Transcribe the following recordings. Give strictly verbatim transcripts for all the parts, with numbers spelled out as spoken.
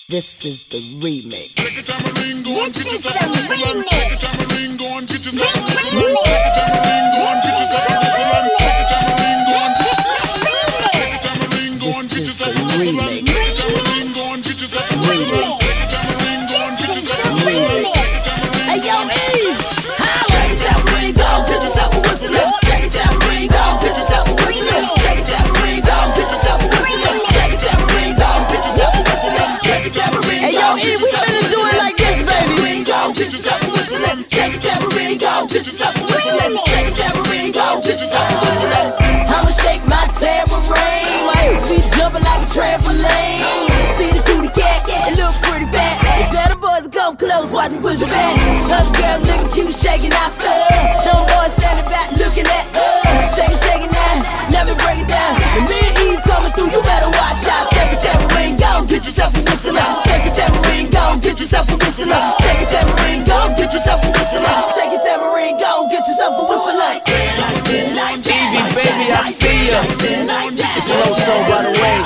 This is the remix. This is the remix. This is the remix. Remix. Remix. Hey yo, E! Shake it down, ring, go, get yourself a whistling. Shake it down, ring, go, get yourself a whistling. Shake it down, ring, go, get yourself a whistling. Shake it down, ring, go, get yourself a whistling. Shake it down, ring, hey yo, E, we finna do it like this, baby. Ring, go, get yourself a whistling. Shake it down, ring, go, get yourself a whistling. Shake it down, ring, go, get yourself a whistling. I'ma shake my tambourine. We jumping like a trampoline. See the cootie cat, it look pretty fat. And tell the boys to come close, watch me push it back. Us girls looking cute, shaking our stuff. Them boys standing back, looking at us. Shake it, shake it now, let me break it down. And me and Eve coming through, you better watch out. Shake it, tambourine, go, get yourself a whistle up. Shake it, tambourine, go, get yourself a whistle up. Shake it, tambourine, go, get yourself a whistle up. Shake it, tambourine, go, get yourself a whistle up. Easy, baby, I see ya. It's Low Soul, by the way.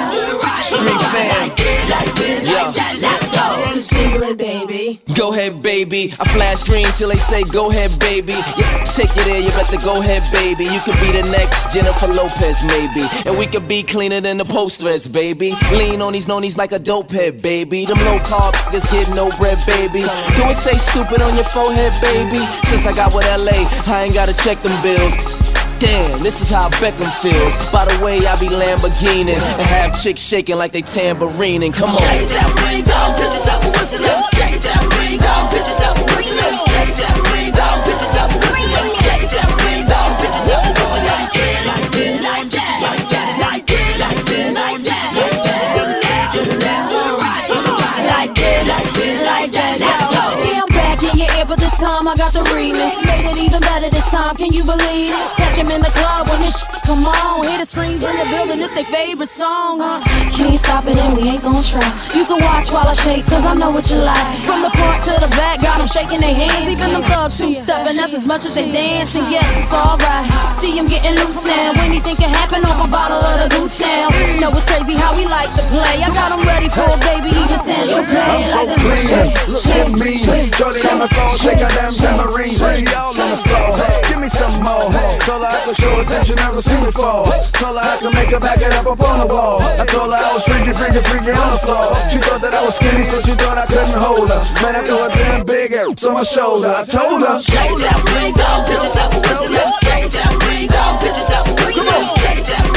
Street fam. Yeah. Jingling, baby. Go ahead, baby. I flash green till they say go ahead, baby. Yeah, take you there, you better go ahead, baby. You could be the next Jennifer Lopez, maybe. And we could be cleaner than the post-dress, baby. Lean on these nonies like a dope head, baby. Them low carb niggas get no bread, baby. Do it say stupid on your forehead, baby. Since I got with L A, I ain't gotta check them bills. Damn, this is how Beckham feels. By the way, I be Lamborghini and have chicks shaking like they tambourining. Come on. Shake it down, ring, go, get yourself a whistle up. Shake it down, ring, go, get yourself a whistle up. Shake it down, ring, go, get yourself a whistle up. Shake it down, ring, go, get yourself a whistle up. Like this, like that, like that, like this, like this, like that, like that. To the left, to the left, to the right, to the right. Like this, like this, like that. Let's go. Yeah, I'm back in your ear, but this time I got the remix. Made it even better this time, can you believe it? Catch him in the club when this shit come on. Hear the screams in the building, it's their favorite song. Uh, can't stop it and we ain't gon' try. You can watch while I shake, cause I know what you like. From the front to the back, got them shaking their hands. Even them thugs two-stepping, that's as much as they dancing. Yes, it's alright. See him getting loose now. Anything can happen off a bottle of the goose now. Know it's crazy how we like to play. I got him ready for a baby, even Sandra Play. I'm so clean, look at me. Shorty on the floor, shake her damn tambourine. She all on the floor, hey, give me some more. Hey. Told her I could show attention never seen before. Told her I could make her back it up up on the wall. I told her I was freaky, freaky, freaky on the floor. She thought that I was skinny, so she thought I couldn't hold her. Man, I threw a damn big ass on my shoulder. I told her, shake it down, ring, go, get yourself a whistle up. Shake it down, ring, go, get yourself a whistle up. Shake it down,